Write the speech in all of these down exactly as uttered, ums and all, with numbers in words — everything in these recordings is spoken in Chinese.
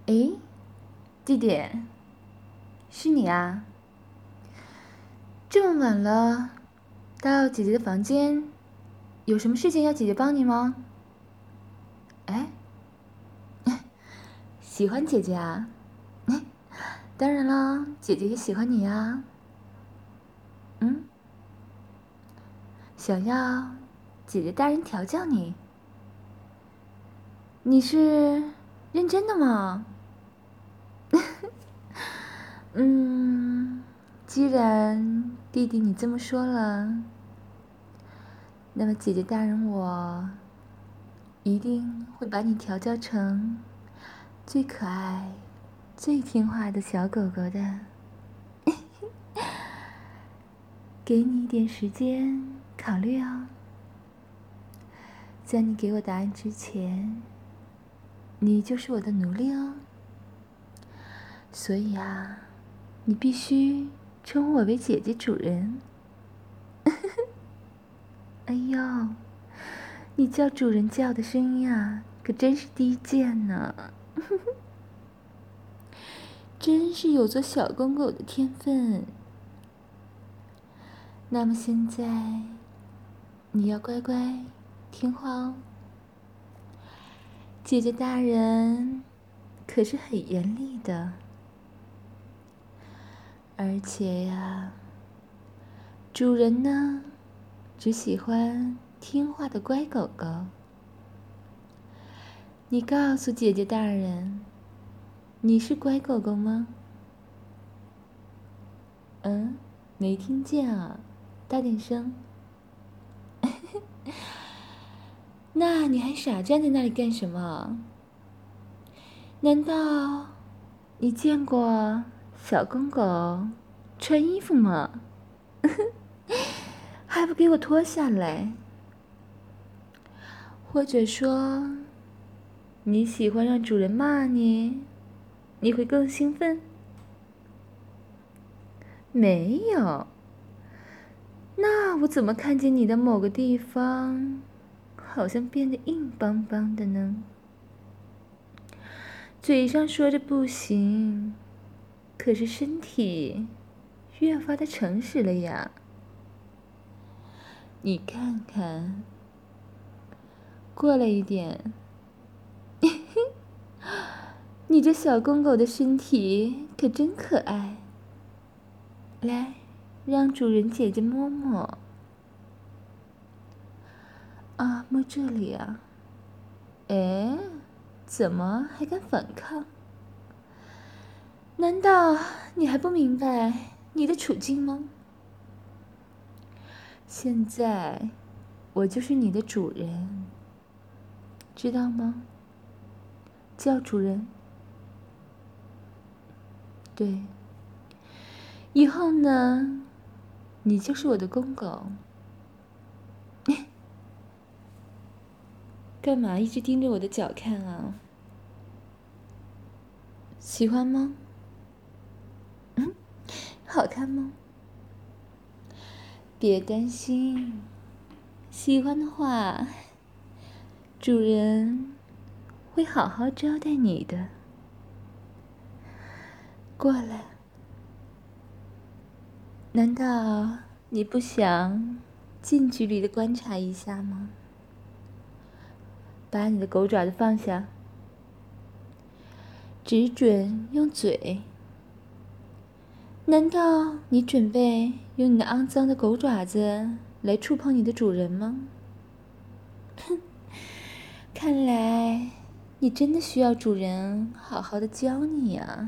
诶，弟弟，是你啊？这么晚了，到姐姐的房间，有什么事情要姐姐帮你吗？哎，喜欢姐姐啊？哎，当然啦，姐姐也喜欢你啊。嗯，想要姐姐大人调教你，你是认真的吗？嗯，既然弟弟你这么说了，那么姐姐大人我一定会把你调教成最可爱、最听话的小狗狗的。给你一点时间考虑哦。在你给我答案之前，你就是我的奴隶哦。所以啊，你必须称呼我为姐姐主人。哎呦，你叫主人叫的声音啊，可真是低贱呢。真是有做小公狗的天分。那么现在，你要乖乖听话哦。姐姐大人可是很严厉的，而且呀，主人呢，只喜欢听话的乖狗狗。你告诉姐姐大人，你是乖狗狗吗？嗯，没听见啊，大点声。那你还傻站在那里干什么？难道你见过小公狗穿衣服吗？还不给我脱下来？或者说，你喜欢让主人骂你，你会更兴奋？没有。那我怎么看见你的某个地方好像变得硬邦邦的呢？嘴上说着不行，可是身体越发的诚实了呀。你看看，过来一点。你这小公狗的身体可真可爱。来，让主人姐姐摸摸。啊，摸这里啊。哎，怎么还敢反抗？难道你还不明白你的处境吗？现在，我就是你的主人，知道吗？叫主人。对。以后呢，你就是我的公狗。干嘛一直盯着我的脚看啊？喜欢吗？嗯，好看吗？别担心，喜欢的话，主人会好好招待你的。过来。难道你不想近距离的观察一下吗？把你的狗爪子放下，只准用嘴。难道你准备用你那肮脏的狗爪子来触碰你的主人吗？哼，看来你真的需要主人好好的教你呀。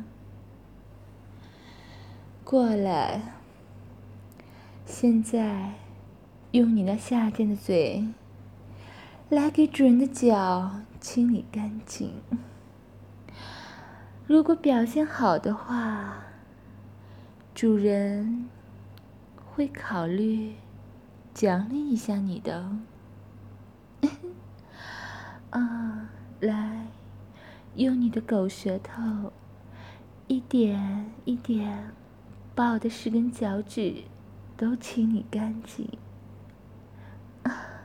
过来，现在用你那下贱的嘴来给主人的脚清理干净。如果表现好的话，主人会考虑奖励一下你的。啊，来，用你的狗舌头一点一点把我的十根脚趾都清理干净。啊，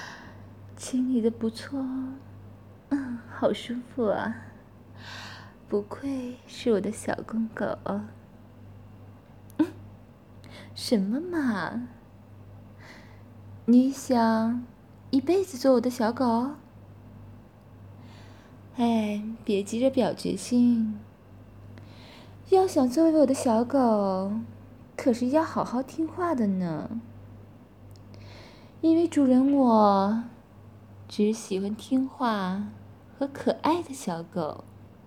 清理的不错哦。嗯，好舒服啊。 不愧是我的小公狗。嗯，什么嘛？你想一辈子做我的小狗？哎，别急着表决心。要想作为我的小狗，可是要好好听话的呢。因为主人我只喜欢听话和可爱的小狗。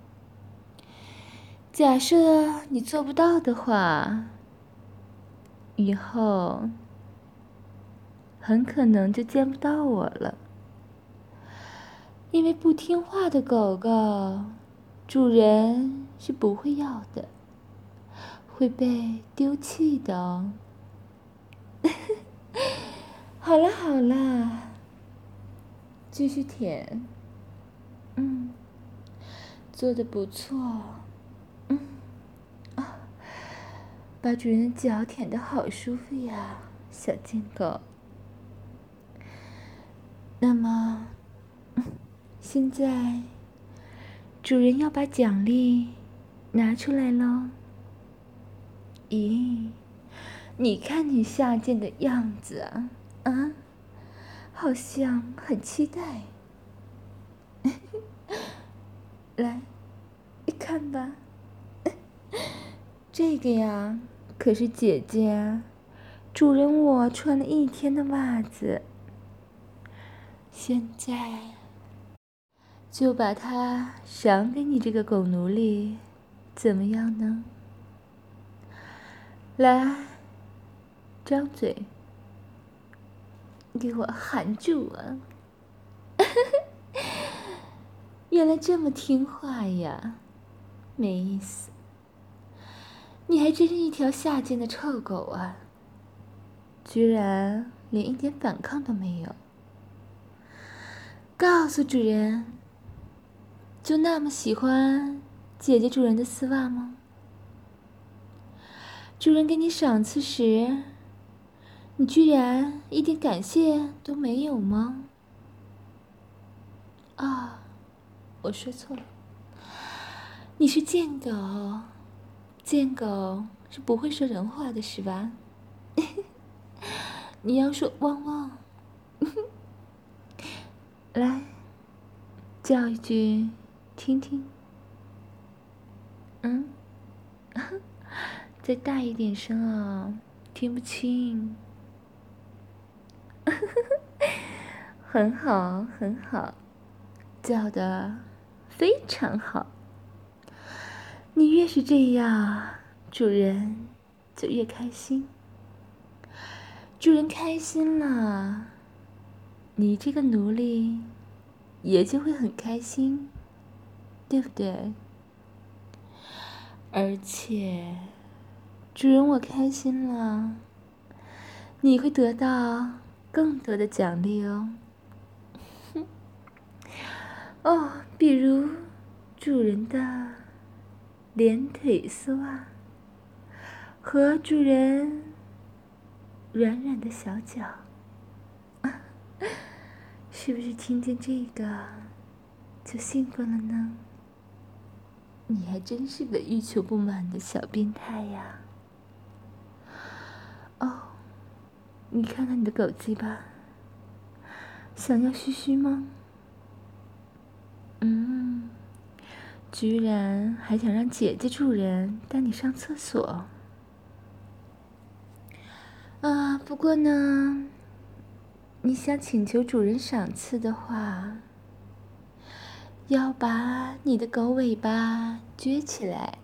假设你做不到的话，以后很可能就见不到我了。因为不听话的狗狗，主人是不会要的，会被丢弃的哦。好啦好啦，继续舔。嗯，做得不错。嗯，啊，把主人的脚舔得好舒服呀，小贱狗。那么，现在主人要把奖励拿出来咯。咦，你看你下贱的样子啊，啊，好像很期待。来，一看吧。这个呀，可是姐姐主人我穿了一天的袜子，现在就把它赏给你这个狗奴隶，怎么样呢？来，张嘴，给我含住啊！原来这么听话呀，没意思。你还真是一条下贱的臭狗啊！居然连一点反抗都没有。告诉主人，就那么喜欢姐姐主人的丝袜吗？主人给你赏赐时，你居然一点感谢都没有吗？啊，我说错了，你是贱狗，贱狗是不会说人话的是吧？你要说汪汪。来，叫一句听听。嗯，再大一点声啊，听不清。很好，很好，叫的非常好。你越是这样，主人就越开心。主人开心了，你这个奴隶也就会很开心，对不对？而且，主人我开心了，你会得到更多的奖励哦。哦，比如主人的连腿丝袜和主人软软的小脚，是不是听见这个就兴奋了呢？你还真是个欲求不满的小变态呀！哦，你看看你的狗鸡吧，想要嘘嘘吗？嗯，居然还想让姐姐主人带你上厕所啊！不过呢，你想请求主人赏赐的话，要把你的狗尾巴撅起来，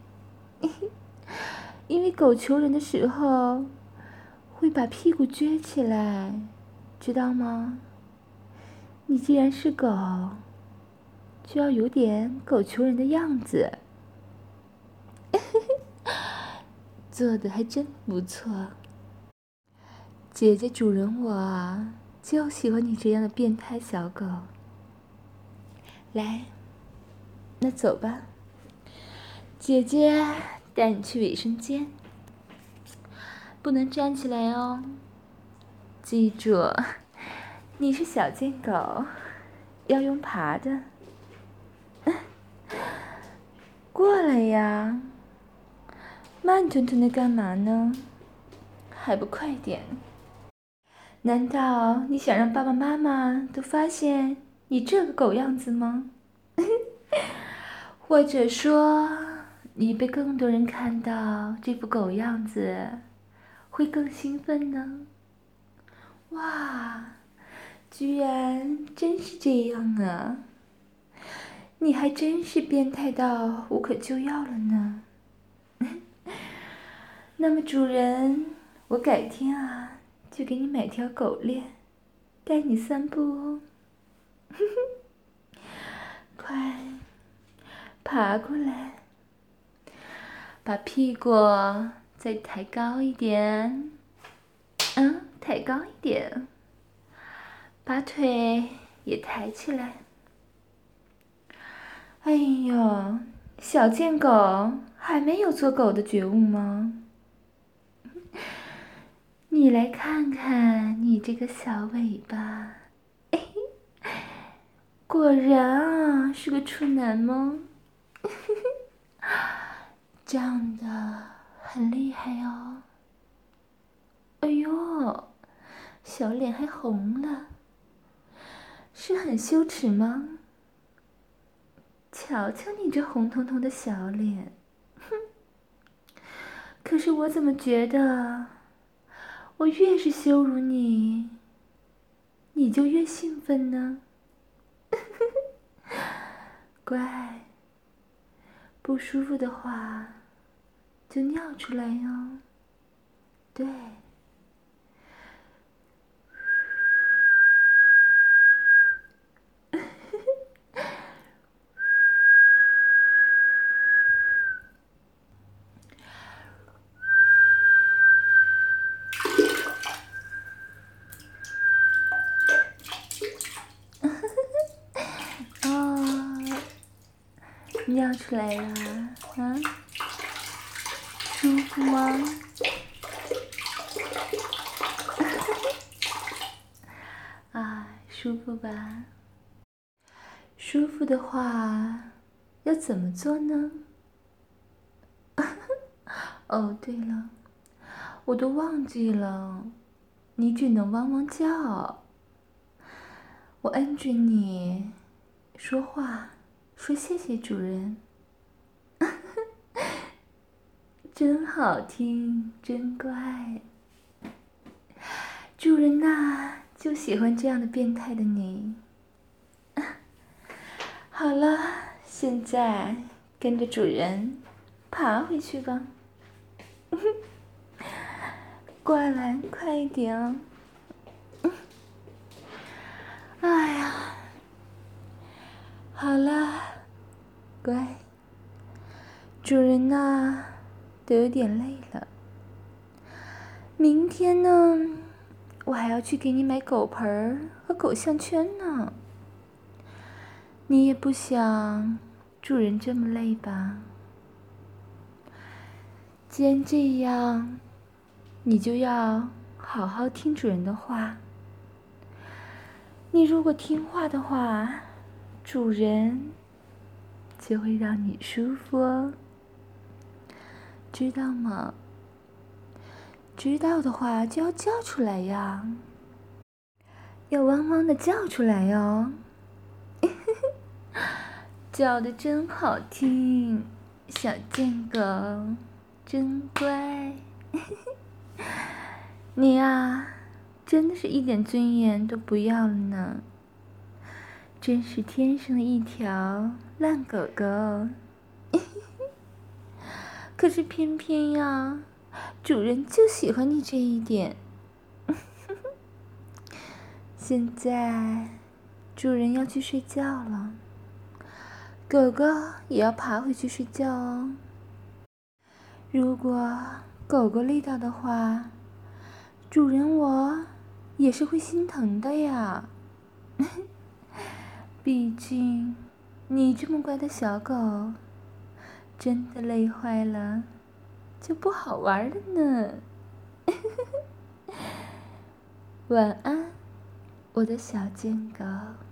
因为狗求人的时候会把屁股撅起来，知道吗？你既然是狗，就要有点狗求人的样子。做的还真不错，姐姐主人我啊，就喜欢你这样的变态小狗。来，那走吧，姐姐带你去卫生间，不能站起来哦。记住，你是小贱狗，要用爬的。过慢吞吞的干嘛呢？还不快点！难道你想让爸爸妈妈都发现你这个狗样子吗？或者说，你被更多人看到这副狗样子，会更兴奋呢？哇，居然真是这样啊！你还真是变态到无可救药了呢。那么主人，我改天啊就给你买条狗链，带你散步哦。快爬过来，把屁股再抬高一点，嗯，抬高一点，把腿也抬起来。哎呦，小贱狗，还没有做狗的觉悟吗？你来看看你这个小尾巴，果然啊是个处男吗？长得很厉害哦。哎呦，小脸还红了，是很羞耻吗？瞧瞧你这红彤彤的小脸，哼！可是我怎么觉得，我越是羞辱你，你就越兴奋呢？乖，不舒服的话就尿出来哟。对。哦，尿出来了，啊，舒服吗？啊，舒服吧？舒服的话，要怎么做呢？哦，对了，我都忘记了，你只能汪汪叫。我恩准你说话，说谢谢主人。真好听，真乖。主人呐，就喜欢这样的变态的你。好了，现在跟着主人爬回去吧。过来，快一点哦。哎呀，好了，乖。主人呐，都有点累了。明天呢，我还要去给你买狗盆儿和狗项圈呢。你也不想主人这么累吧？既然这样，你就要好好听主人的话。你如果听话的话，主人就会让你舒服哦，知道吗？知道的话就要叫出来呀，要汪汪的叫出来哟。叫得真好听，小贱狗，真乖。你呀，真的是一点尊严都不要了呢，真是天生的一条烂狗狗。可是偏偏呀，主人就喜欢你这一点。现在主人要去睡觉了，狗狗也要爬回去睡觉哦。如果狗狗累到的话，主人我也是会心疼的呀。毕竟你这么乖的小狗，真的累坏了就不好玩了呢。晚安，我的小贱狗。